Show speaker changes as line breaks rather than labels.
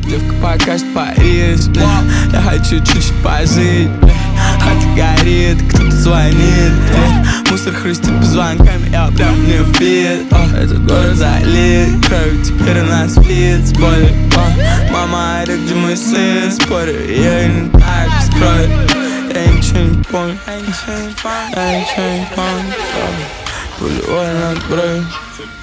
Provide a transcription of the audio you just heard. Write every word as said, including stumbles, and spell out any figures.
девка покажет Париж, бля. Я хочу чуть-чуть пожить, бля. Хата горит, кто-то звонит, бля. Мусор хрустит позвонками, я прям не вбит. Этот город залит кровью, теперь у нас фит с болью. Мама орёт, где мой сын, спорю, я не так скроет. Я ничего не помню, я ничего не помню, я ничего не помню. Пулевой над бровью.